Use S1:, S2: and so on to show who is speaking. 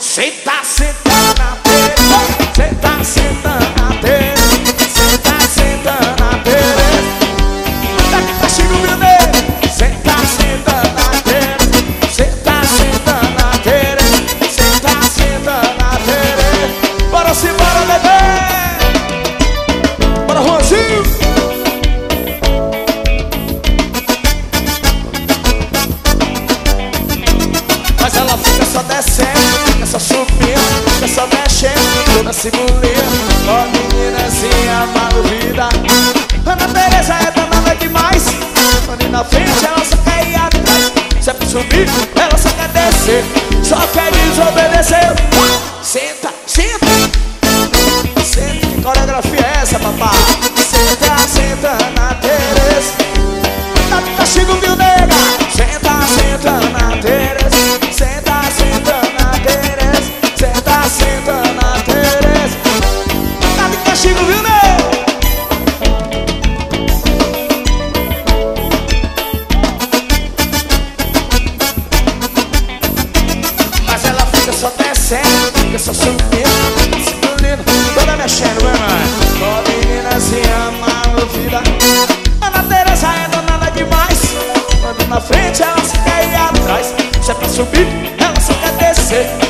S1: Cê tá sentando na Tereza, cê tá sentando na Tereza, cê tá sentando na Tereza. Daqui tá Chico Mineiro. Cê tá sentando na Tereza, cê tá sentando na Tereza, cê tá sentando na Tereza. Bora se bora, bebê. Bora, Juanzinho. Mas ela fica só descendo, fica só subindo, fica só mexendo, toda se bulindo. Ó meninazinha maluvida, Ana Tereza é danada demais. Ali na frente ela só quer ir atrás, se é pra subir ela só quer descer, só quer desobedecer. Senta, senta, senta, que coreografia é essa, papá? Senta, senta na Tereza, tá Chico Viu Nega. Senta, senta na Tereza, senta, senta na Tereza, senta, senta na Tereza, tá Chico Viu Nega. Mas ela fica só descendo, fica só subindo, se engolindo, toda mexendo, vai mais. Ó meninazinha maluvida, Ana Tereza é danada demais. Quando na frente ela só quer ir atrás, se é pra subir ela só quer descer,